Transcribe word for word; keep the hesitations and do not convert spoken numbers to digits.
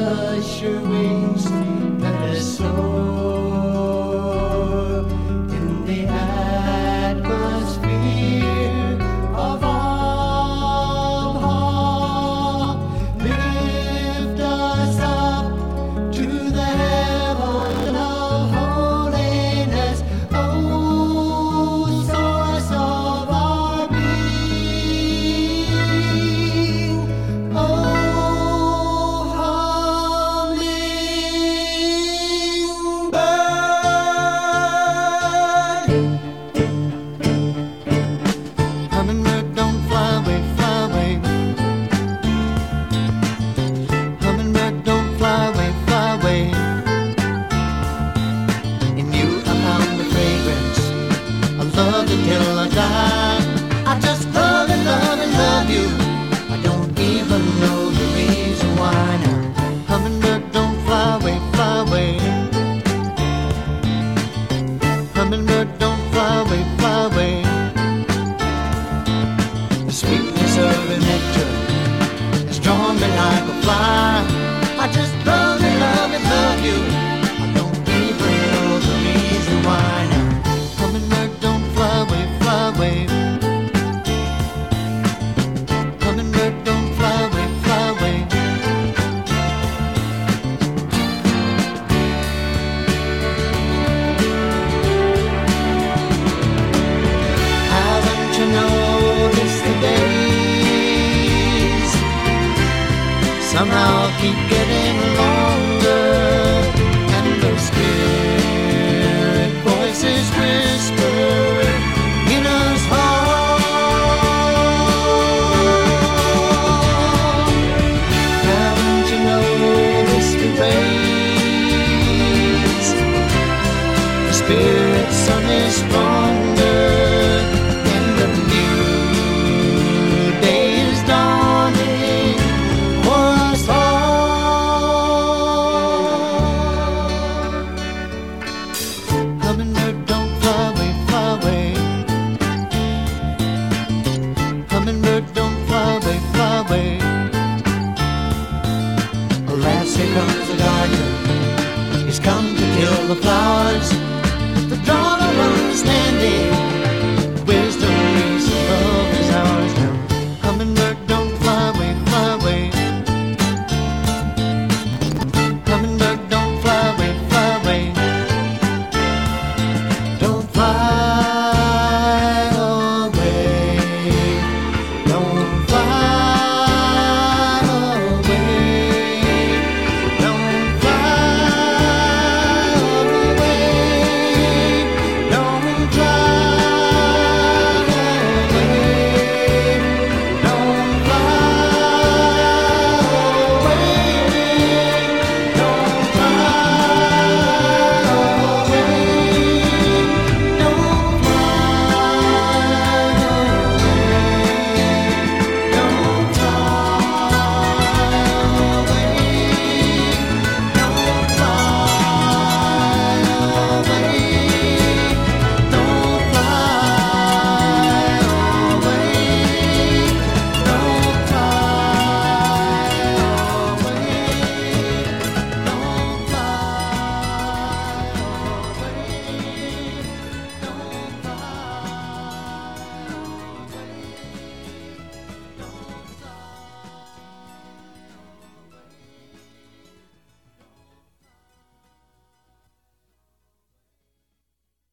brush your wings, let us soar in the atmosphere of awe. Lift us up to the heaven of holiness, oh, source of our being, oh, hummingbird, don't fly away, fly away. Hummingbird, don't fly away, fly away. In you I found the fragrance, I love you till I die. I just love and love and love you, I don't even know the reason why now. Hummingbird, don't fly away, fly away. Hummingbird, don't fly away, fly away. The sweetness of the nectar has drawn me like a fly. I just love and love and love you, I don't even know the reason why now. Hummingbird, don't fly away, fly away. Hummingbird, don't fly away, fly away. Haven't you noticed the days somehow keep getting longer, and the spirit voices whisper in us heart. Haven't you noticed the rays? The spirit sun is stronger, and the new day is dawning for us all. Hummingbird, don't fly away, fly away. Hummingbird, don't fly away, fly away. Alas, here comes the gardener, he's come to kill the flowers. The dawn of understanding